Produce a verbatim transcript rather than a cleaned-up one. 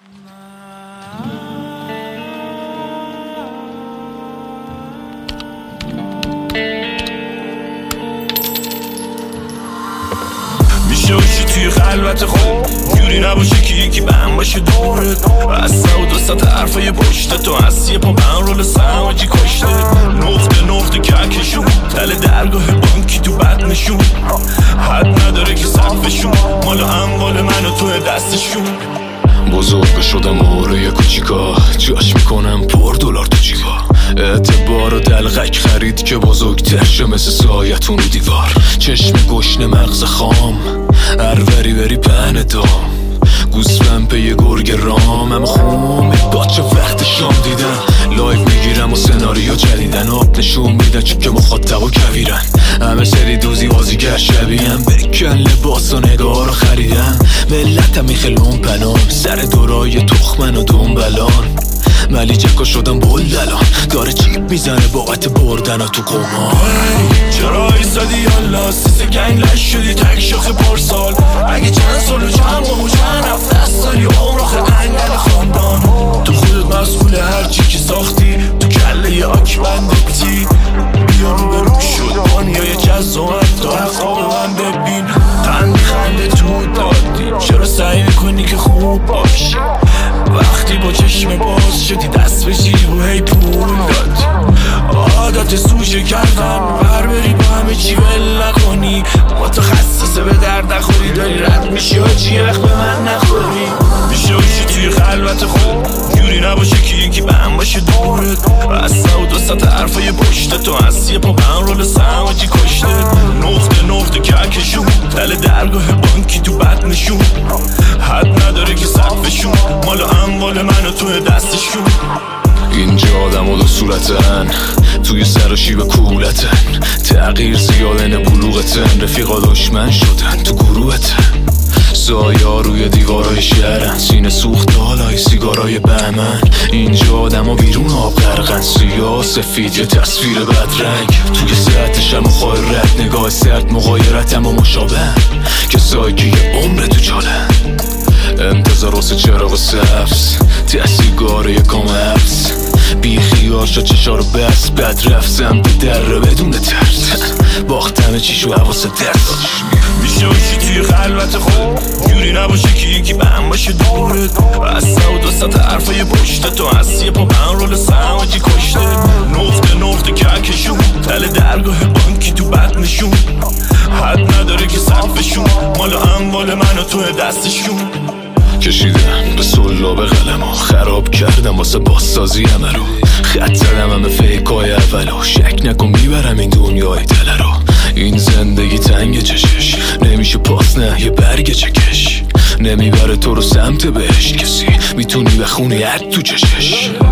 میشه باشی توی خلوت خود جوری نباشه که یکی به هم باشه دورت از سود و ست حرفای پشت تو هستی پا من رول سمجی کشته نقطه نقطه ککشون تل درگاه بانکی تو بدنشون حد نداره که سقفشون مال اموال من و تو دستشون بزرگ شدم موره کوچیکا جاش میکنم پر دلار تو جیبا اعتبار و دلغک خرید که بزرگتر شه مثل سایتون رو دیوار چشم گشنه مغز خام هروری بری پهن دام گوسفند پی گرگ رام هم خوم باچه وقت شام دیدم لایف میگیرم و سناریو جدیدن آب نشون میدن چون که مخاطب و کویرن همه سری دوزی بازیگر شبیهم بکن لباس و نگاه رو خریدم ملتم میخلون پنام سر دورای تخمن و دنبلان ملی جکا شدم بلدلان داره چیپ میزنه باقت بردن و تو قمار چرا ایستادی یالا سیس گنگ لش شدی تک شاخ پارسال اگه چند سال و چند ماه و چند هفته است داری عمر آخه انگل خاندان تو خودت مسئول هرچی که ساختی تو کله یه آک بندتی بیا رو برو شد بانیای جز و من تا حقاب من ببین قند خنده تو دادی چرا سعی میکنی که خوب باشی وقتی با چشم باز شدی دست بشی و هی پول دادی عادت سوژه کردن بر بری با همه چی ول نکنی متخصصه به درد نخوری داری رد میشی و چی وقت به من نخوری میشه باشی توی خلوت خود جوری نباشه که یکی به هم باشه دورت از سود و ست حرفای پشت تو هستی پا من رول سمجی کشته نقطه نقطه ککشون تل درگاه بانکی تو بدنشون حد نداره که سقفشون مال اموال من و تو دستشون اینجا آدم و دو صورتن توی سر و شیب کولتن تغییر زیادن بلوغتن رفیقا دشمن شدن تو گروهتن سایا روی دیوارای شهرن سینه سوخت دالای سیگارای بهمن اینجا آدم ها بیرون آب غرقن سیاه سفید یه تصویر بدرنگ توی ساعتش هم خواه رد نگاه سرد مغایرت هم مشابه کسایی که یه عمر تو چالن انتظار واسه چراغ سبز ته سیگار یکم حبس بی خیال شد چشا رو بس بد رفت سمت در رو بدون ترس باختم چیشو حواست درس میشه باشی توی خلوت خود جوری نباشه که یکی به هم باشه دورت از سود و ست حرفای پشت تو هستی پا من رول سمجی کشته نقطه نقطه ککشون تل درگاه بانکی تو بدنشون حد نداره که سقفشون مال اموال من و تو دستشون کشیدم به سلا به قلم خراب کردم واسه بازسازی همه رو خط زدم همه فیکای اولو شک نکن میبرم این دنیای دل رو این زندگی تنگ چشش نمیشه پاس نه یه برگ چکش نمیبره تو رو سمت بهشت کسی میتونی بخونی حد تو چشش